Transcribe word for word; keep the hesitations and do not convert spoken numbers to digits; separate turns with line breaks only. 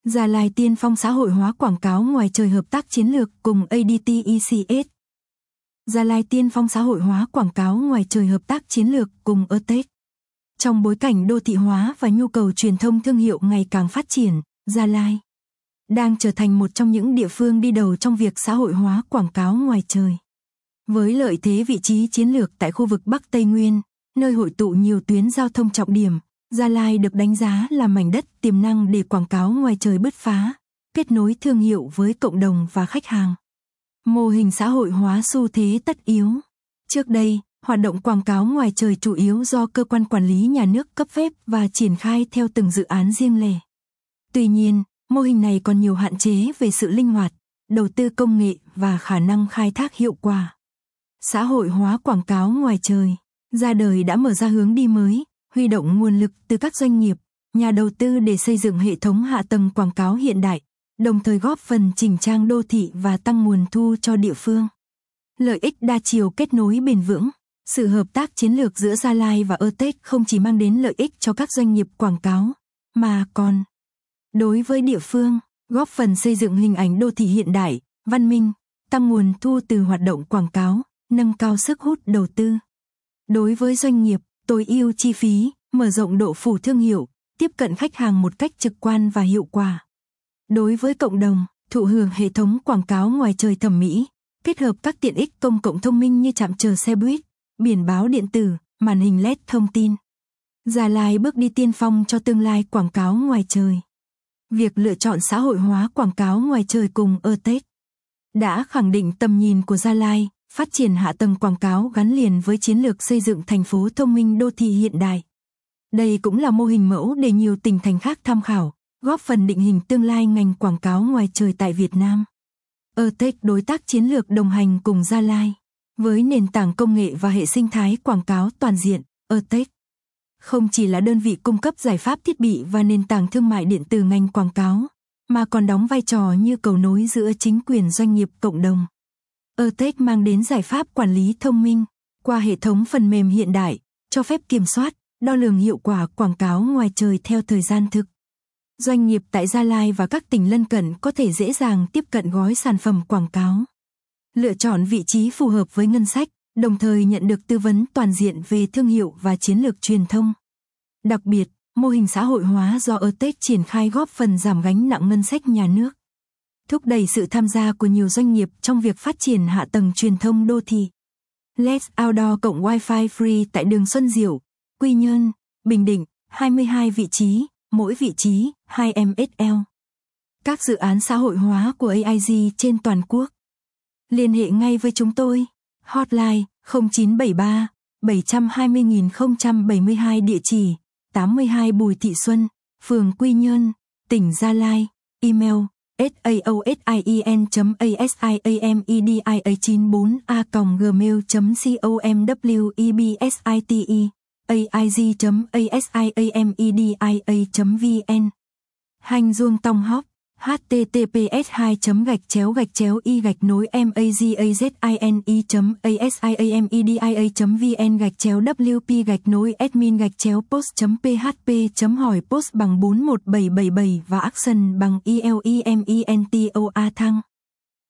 Gia Lai tiên phong xã hội hóa quảng cáo ngoài trời hợp tác chiến lược cùng a đê tê e xê ét. Gia Lai tiên phong xã hội hóa quảng cáo ngoài trời hợp tác chiến lược cùng a tê e xê. Trong bối cảnh đô thị hóa và nhu cầu truyền thông thương hiệu ngày càng phát triển, Gia Lai đang trở thành một trong những địa phương đi đầu trong việc xã hội hóa quảng cáo ngoài trời. Với lợi thế vị trí chiến lược tại khu vực Bắc Tây Nguyên, nơi hội tụ nhiều tuyến giao thông trọng điểm, Gia Lai được đánh giá là mảnh đất tiềm năng để quảng cáo ngoài trời bứt phá, kết nối thương hiệu với cộng đồng và khách hàng. Mô hình xã hội hóa xu thế tất yếu. Trước đây, hoạt động quảng cáo ngoài trời chủ yếu do cơ quan quản lý nhà nước cấp phép và triển khai theo từng dự án riêng lẻ. Tuy nhiên, mô hình này còn nhiều hạn chế về sự linh hoạt, đầu tư công nghệ và khả năng khai thác hiệu quả. Xã hội hóa quảng cáo ngoài trời ra đời đã mở ra hướng đi mới, huy động nguồn lực từ các doanh nghiệp, nhà đầu tư để xây dựng hệ thống hạ tầng quảng cáo hiện đại, đồng thời góp phần chỉnh trang đô thị và tăng nguồn thu cho địa phương. Lợi ích đa chiều kết nối bền vững. Sự hợp tác chiến lược giữa Gia Lai và a tê e xê không chỉ mang đến lợi ích cho các doanh nghiệp quảng cáo, mà còn đối với địa phương, góp phần xây dựng hình ảnh đô thị hiện đại, văn minh, tăng nguồn thu từ hoạt động quảng cáo, nâng cao sức hút đầu tư. Đối với doanh nghiệp, tối ưu chi phí, mở rộng độ phủ thương hiệu, tiếp cận khách hàng một cách trực quan và hiệu quả. Đối với cộng đồng, thụ hưởng hệ thống quảng cáo ngoài trời thẩm mỹ, kết hợp các tiện ích công cộng thông minh như trạm chờ xe buýt, biển báo điện tử, màn hình led thông tin. Gia Lai bước đi tiên phong cho tương lai quảng cáo ngoài trời. Việc lựa chọn xã hội hóa quảng cáo ngoài trời cùng a tê e xê đã khẳng định tầm nhìn của Gia Lai, phát triển hạ tầng quảng cáo gắn liền với chiến lược xây dựng thành phố thông minh đô thị hiện đại. Đây cũng là mô hình mẫu để nhiều tỉnh thành khác tham khảo, góp phần định hình tương lai ngành quảng cáo ngoài trời tại Việt Nam. a tê e xê đối tác chiến lược đồng hành cùng Gia Lai. Với nền tảng công nghệ và hệ sinh thái quảng cáo toàn diện, a tê e xê không chỉ là đơn vị cung cấp giải pháp thiết bị và nền tảng thương mại điện tử ngành quảng cáo, mà còn đóng vai trò như cầu nối giữa chính quyền doanh nghiệp cộng đồng. a tê e xê mang đến giải pháp quản lý thông minh qua hệ thống phần mềm hiện đại, cho phép kiểm soát, đo lường hiệu quả quảng cáo ngoài trời theo thời gian thực. Doanh nghiệp tại Gia Lai và các tỉnh lân cận có thể dễ dàng tiếp cận gói sản phẩm quảng cáo, lựa chọn vị trí phù hợp với ngân sách, đồng thời nhận được tư vấn toàn diện về thương hiệu và chiến lược truyền thông. Đặc biệt, mô hình xã hội hóa do a tê e xê triển khai góp phần giảm gánh nặng ngân sách nhà nước, thúc đẩy sự tham gia của nhiều doanh nghiệp trong việc phát triển hạ tầng truyền thông đô thị. Let's Outdoor cộng Wi-Fi free tại đường Xuân Diệu, Quy Nhơn, Bình Định, hai mươi hai vị trí, mỗi vị trí hai mét vuông. Các dự án xã hội hóa của a i giê trên toàn quốc. Liên hệ ngay với chúng tôi. Hotline không chín bảy ba bảy hai không không không bảy hai, địa chỉ tám mươi hai Bùi Thị Xuân, phường Quy Nhơn, tỉnh Gia Lai. Email saosin chấm asiamedia chín bốn a còng gmail chấm com website aig chấm asiamedia chấm vn. Hành Duông Tông Hóc https hai chấm gạch chéo gạch chéo y gạch nối mazazine chấm asiamedia chấm vn gạch chéo wp gạch nối admin gạch chéo post chấm php chấm hỏi post bằng bốn một bảy bảy bảy và action bằng ilemento a thăng.